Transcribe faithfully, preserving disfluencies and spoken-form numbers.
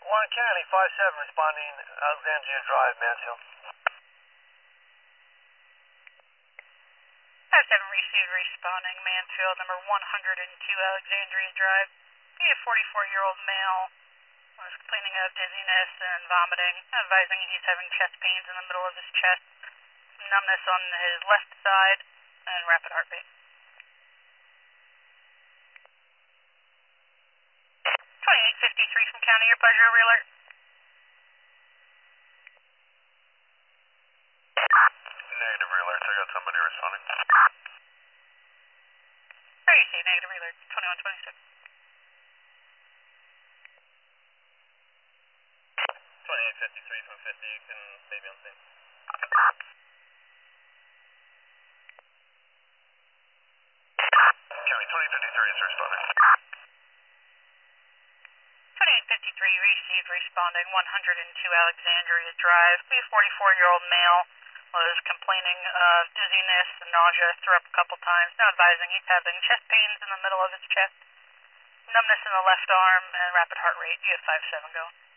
one Kennedy, five seven, responding Alexandria Drive, Mansfield. five seven received, responding Mansfield, number one hundred two Alexandria Drive. A forty-four-year-old male was complaining of dizziness and vomiting, advising he's having chest pains in the middle of his chest, numbness on his left side, and rapid heart rate. twenty-eight fifty-three from County, your pleasure, over alert. Negative alert, I got somebody responding. Where you see negative alert, twenty-one twenty-six. twenty-eight fifty-three from fifty, you can maybe on scene. County, twenty fifty-three is responding. twenty-eight fifty-three received, responding one hundred two Alexandria Drive. A forty-four-year-old male was complaining of dizziness and nausea, threw up a couple times, now advising he's having chest pains in the middle of his chest, numbness in the left arm, and rapid heart rate. You have five seven going.